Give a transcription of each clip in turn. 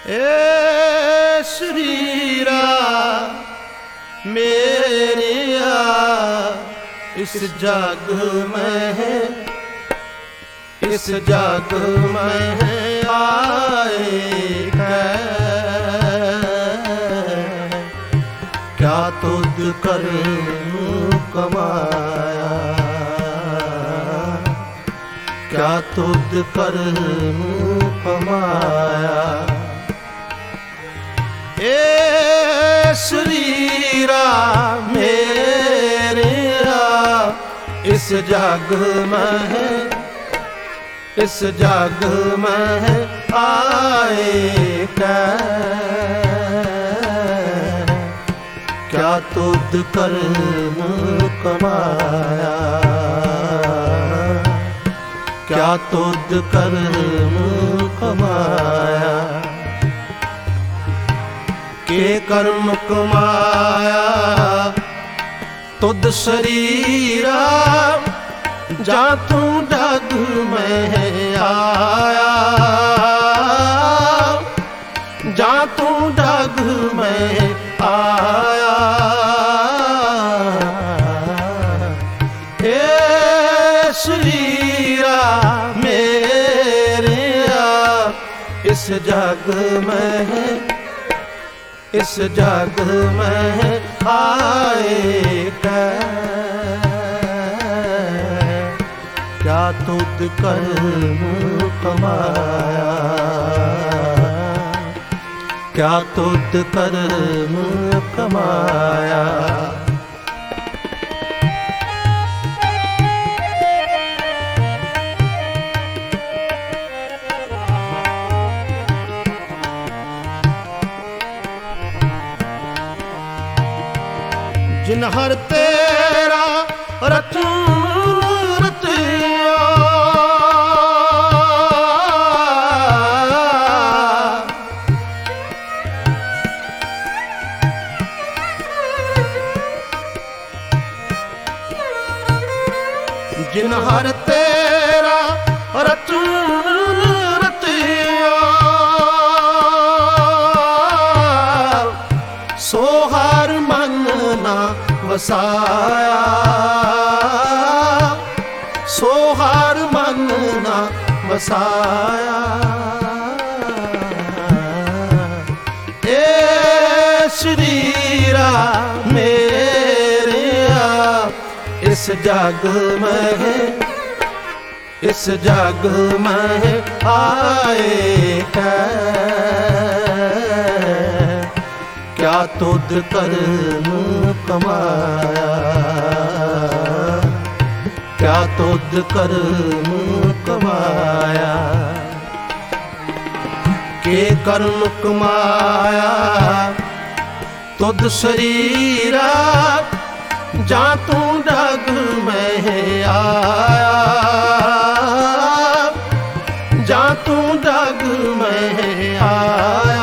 ए श्री राम मेरिया इस जग में है, इस जग में है आए क्या तुझ कर कमाया, क्या तुझ कर कमाया। ए श्री राम मेरे इस जग में है, इस जग में है आए क्या तुझ कर कमाया, क्या तुझ कर कमाया। के कर्म कमाया तुझ शरीरा जा तू जग में आया, जा तू जग में आया। ए श्री राम मेरे इस जग में है, इस जग में आए क्या तुझ कर कमाया, क्या तुझ कर कमाया। जिन हर तेरा रचन रचिया, जिन हर तेरा रचन रचिया, सो हर मन ना वसाया, सो हर मन ना वसाया। ए श्री राम मेरे इस जग में है, इस जग में आए क्या तुझ कर कमाया, क्या तुझ कर कमाया। के कर्म कमाया तुझ शरीरा जा तू जग में आया, जा तू जग में आया।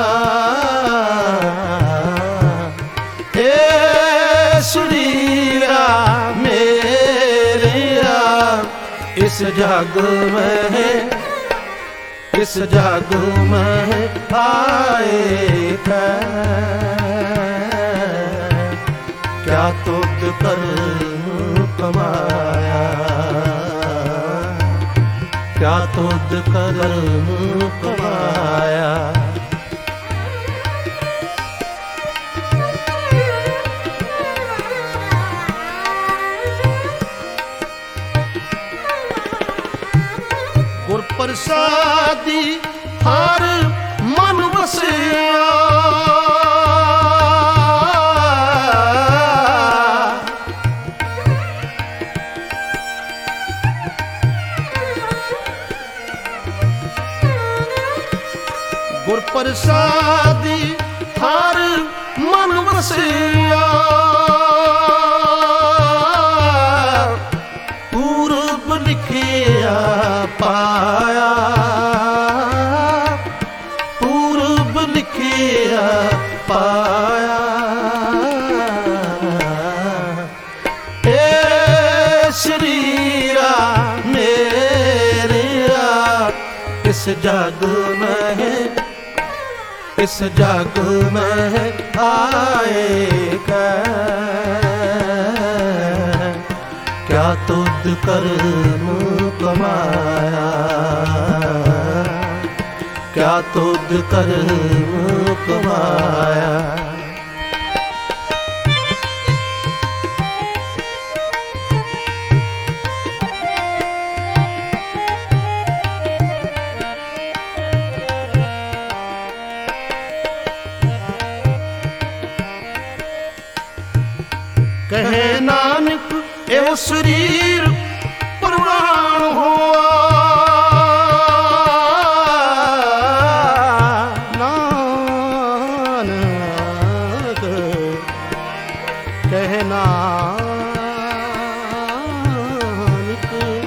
श्री राम मेरे इस जग में है, इस जग में आए क्या तुझ कर कमाया, क्या तुझ कर कमाया। गुर प्रसादी हर मन बसिया, गुर प्रसादी हर मन बसिया। पूर्व लिखिया पाया, पूर्व लिखिया पाया। ए श्री राम मेरे इस जग में है, इस जग में आए क्या तुद कर्म कमाया, क्या तुद कर्म कमाया। कहे नानक एवं शरीर प्रवान हुआ, नानक कहे नानक,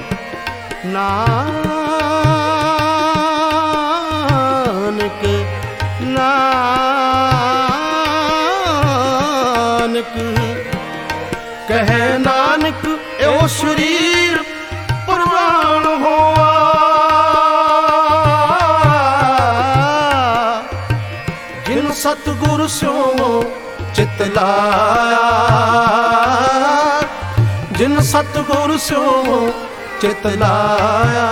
नानक नानक कहे नानक एवं शरीर प्रवान हुआ। जिन सतगुरु स्यो चित लाया, जिन सतगुरु स्यो चित लाया।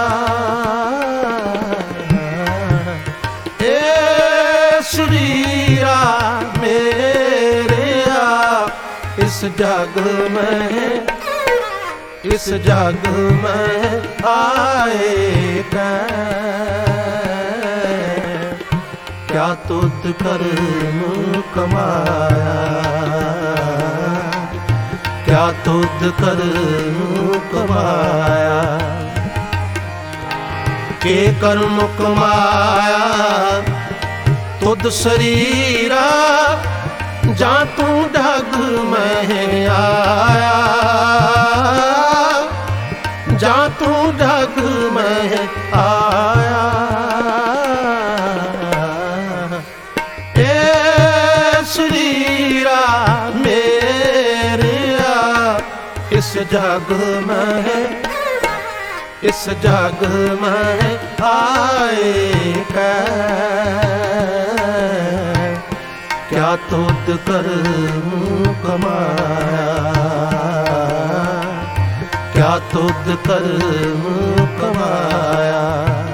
ए शरीरा मेरेया इस जग में, इस जग में आए क्या तुद कर्म कमाया, क्या तुद कर्म कमाया। के कर्म कमाया तुद शरीरा, जा तू ढग में आया, जा तू ढग में आया। ए शरीरा मेरेया इस जग में, इस जग में आए क्या तुद कर्म कमाया, क्या तुद कर्म कमाया।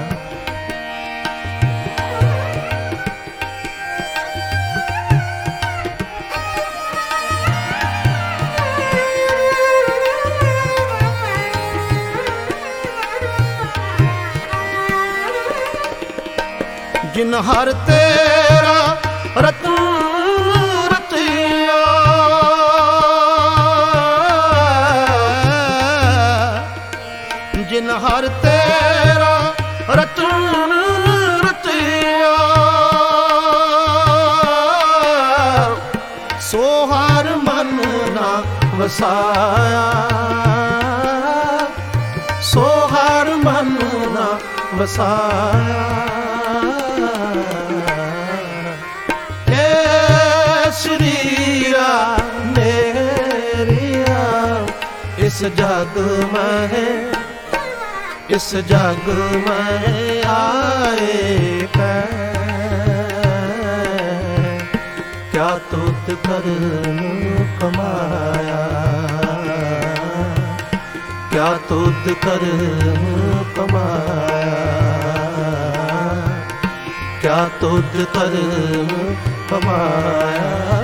जिन हर तेरा रतन रतिया, जिन हर तेरा रतन रतिया, सो हर मन ना वसाया, सो हर मन ना वसाया। शरीरा मेरिया इस जग में, इस जग में आए क्या तुद कर्म कमाया, क्या तुद कर्म कमाया, क्या तुद कर्म कमाया।